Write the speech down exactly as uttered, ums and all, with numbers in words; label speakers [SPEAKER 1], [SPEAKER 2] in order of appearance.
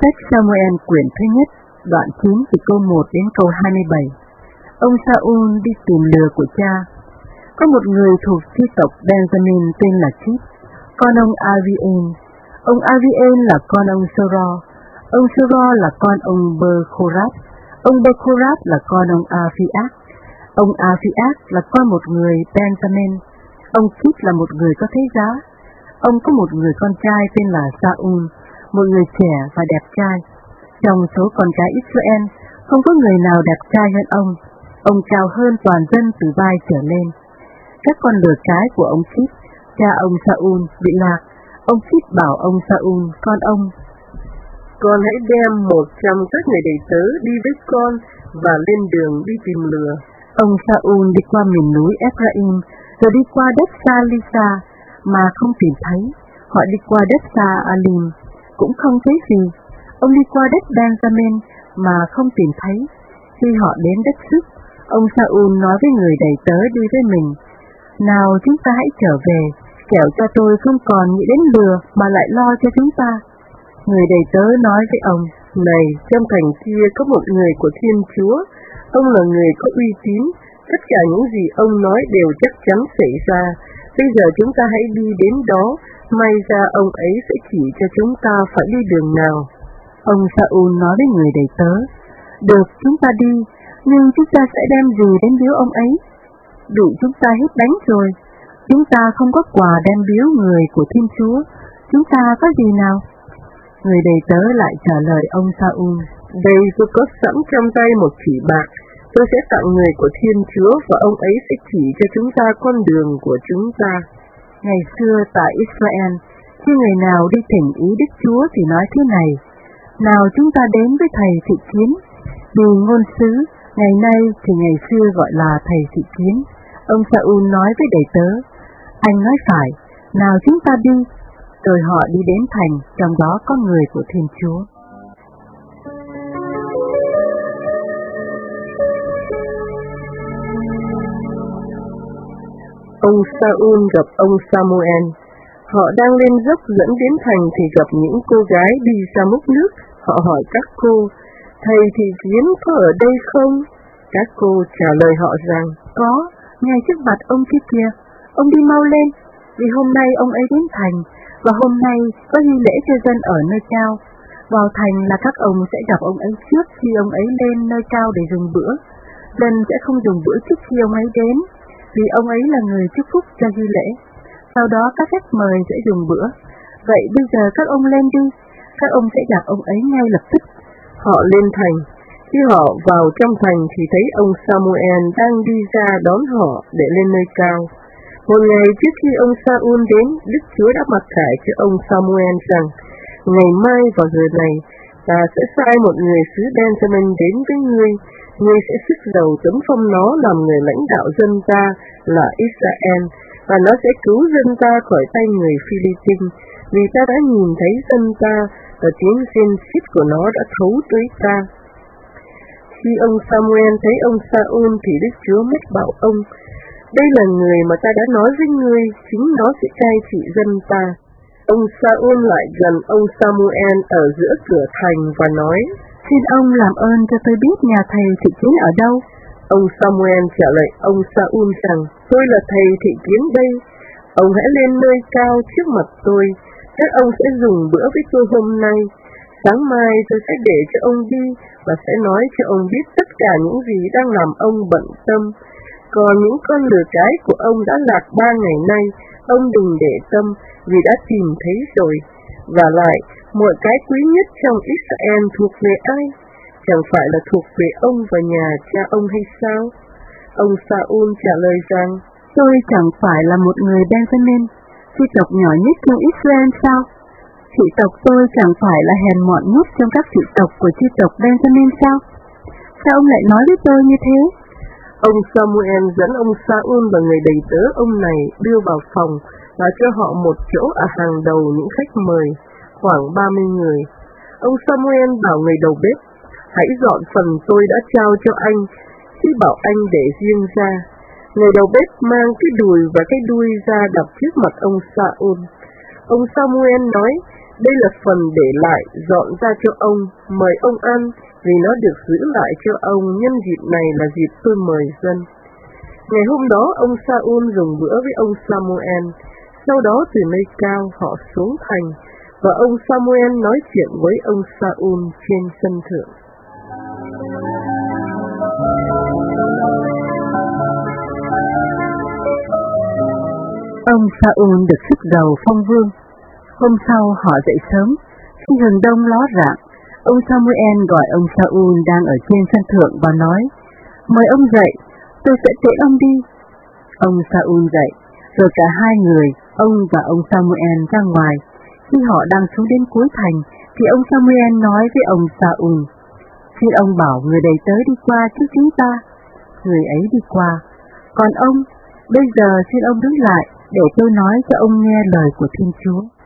[SPEAKER 1] Sách Samuel quyển thứ nhất, đoạn chín từ câu một đến câu hai mươi bảy. Ông Sa-un đi tìm lừa của cha. Có một người thuộc chi tộc Benjamin tên là Kít, con ông Aviên. Ông Aviên là con ông Soro. Ông Soro là con ông Bơ-Khorat. Ông Bơ-Khorat là con ông Aphiác. Ông Aphiác là con một người Benjamin. Ông Kít là một người có thế giá. Ông có một người con trai tên là Sa-un, một người trẻ và đẹp trai. Trong số con cái Israel, không có người nào đẹp trai hơn ông. Ông cao hơn toàn dân từ vai trở lên. Các con lừa cái của ông Kít, cha ông Sa-un, bị lạc. Ông Kít bảo ông Sa-un, con ông:
[SPEAKER 2] Con hãy đem một trong các người đầy tớ đi với con và lên đường đi tìm lừa.
[SPEAKER 1] Ông Sa-un đi qua miền núi Ephraim, rồi đi qua đất Sa-li-sa, mà không tìm thấy. Họ đi qua đất Sa-alim, cũng không thấy gì. Ông đi qua đất Benjamin, mà không tìm thấy. Khi họ đến đất Sức, ông Sa-un nói với người đầy tớ đi với mình: Nào chúng ta hãy trở về, kẻo cho tôi không còn nghĩ đến lừa mà lại lo cho chúng ta. Người đầy tớ nói với ông:
[SPEAKER 2] Này, trong thành kia có một người của Thiên Chúa. Ông là người có uy tín. Tất cả những gì ông nói đều chắc chắn xảy ra. Bây giờ chúng ta hãy đi đến đó, may ra ông ấy sẽ chỉ cho chúng ta phải đi đường nào.
[SPEAKER 1] Ông Sa-un nói với người đầy tớ: Được, chúng ta đi, nhưng chúng ta sẽ đem gì đến biếu ông ấy? Đủ chúng ta hết bánh rồi. Chúng ta không có quà đem biếu người của Thiên Chúa. Chúng ta có gì nào? Người đầy tớ lại trả lời ông Sa-un:
[SPEAKER 2] Đây, tôi có sẵn trong tay một chỉ bạc. Tôi sẽ tặng người của Thiên Chúa và ông ấy sẽ chỉ cho chúng ta con đường của chúng ta.
[SPEAKER 1] Ngày xưa tại Israel, khi người nào đi thỉnh ý Đức Chúa thì nói thế này: Nào chúng ta đến với thầy thị kiến. Vì ngôn sứ, ngày nay thì ngày xưa gọi là thầy thị kiến. Ông Sa-un nói với đầy tớ: Anh nói phải, nào chúng ta đi. Rồi họ đi đến thành, trong đó có người của Thiên Chúa.
[SPEAKER 2] Ông Sa-un gặp ông Samuel. Họ đang lên dốc dẫn đến thành thì gặp những cô gái đi ra múc nước. Họ hỏi các cô: Thầy thị kiến có ở đây không? Các cô trả lời họ rằng:
[SPEAKER 1] Có, ngay trước mặt ông kia kìa. Ông đi mau lên, vì hôm nay ông ấy đến thành, và hôm nay có hy lễ cho dân ở nơi cao. Vào thành là các ông sẽ gặp ông ấy trước khi ông ấy lên nơi cao để dùng bữa. Dân sẽ không dùng bữa trước khi ông ấy đến, vì ông ấy là người chúc phúc cho hy lễ. Sau đó các khách mời sẽ dùng bữa. Vậy bây giờ các ông lên đi, các ông sẽ gặp ông ấy ngay lập tức.
[SPEAKER 2] Họ lên thành. Khi họ vào trong thành thì thấy ông Samuel đang đi ra đón họ để lên nơi cao. Một ngày trước khi ông Sa-un đến, Đức Chúa đã mặc khải cho ông Samuel rằng: Ngày mai vào giờ này, ta sẽ sai một người xứ Benjamin đến với ngươi. Ngươi sẽ sức dầu tấm phong nó làm người lãnh đạo dân ta là Israel, và nó sẽ cứu dân ta khỏi tay người Phi-li-tin, vì ta đã nhìn thấy dân ta và tiếng rên rít của nó đã thấu tới ta. Khi ông Samuel thấy ông Sa-un thì Đức Chúa mách bảo ông: Đây là người mà ta đã nói với ngươi, chính nó sẽ cai trị dân ta. Ông Sa-un lại gần ông Samuel ở giữa cửa thành và nói:
[SPEAKER 1] Xin ông làm ơn cho tôi biết nhà thầy thị kiến ở đâu.
[SPEAKER 2] Ông Samuel trả lời ông Sa-un rằng: Tôi là thầy thị kiến đây. Ông hãy lên nơi cao trước mặt tôi. Các ông sẽ dùng bữa với tôi hôm nay. Sáng mai tôi sẽ để cho ông đi và sẽ nói cho ông biết tất cả những gì đang làm ông bận tâm. Còn những con lừa cái của ông đã lạc ba ngày nay, ông đừng để tâm, vì đã tìm thấy rồi. Và lại, mọi cái quý nhất trong Israel thuộc về ai? Chẳng phải là thuộc về ông và nhà cha ông hay sao? Ông Sa-un trả lời rằng:
[SPEAKER 1] Tôi chẳng phải là một người Benjamin, chi tộc nhỏ nhất trong Israel sao? Chị tộc tôi chẳng phải là hèn mọn nhất trong các chị tộc của chi tộc Benjamin sao? Sao ông lại nói với tôi như thế?
[SPEAKER 2] Ông Samuel dẫn ông Sa-un và người đầy tớ ông này đưa vào phòng và cho họ một chỗ ở hàng đầu những khách mời, khoảng ba mươi người. Ông Samuel bảo người đầu bếp: Hãy dọn phần tôi đã trao cho anh, chứ bảo anh để riêng ra. Người đầu bếp mang cái đùi và cái đuôi ra đặt trước mặt ông Sa-un. Ông Samuel nói: Đây là phần để lại dọn ra cho ông, mời ông ăn, vì nó được giữ lại cho ông, nhân dịp này là dịp tôi mời dân. Ngày hôm đó ông Saul dùng bữa với ông Samuel. Sau đó từ nơi cao họ xuống thành, và ông Samuel nói chuyện với ông Saul trên sân thượng.
[SPEAKER 1] Ông Saul được sức đầu phong vương. Hôm sau họ dậy sớm, khi hừng đông ló rạng, ông Samuel gọi ông Saul đang ở trên sân thượng và nói: "Mời ông dậy, tôi sẽ tiễn ông đi." Ông Saul dậy, rồi cả hai người, ông và ông Samuel ra ngoài. Khi họ đang xuống đến cuối thành, thì ông Samuel nói với ông Saul: "Xin ông bảo người đầy tớ đi qua trước chúng ta." Người ấy đi qua. "Còn ông, bây giờ xin ông đứng lại để tôi nói cho ông nghe lời của Thiên Chúa."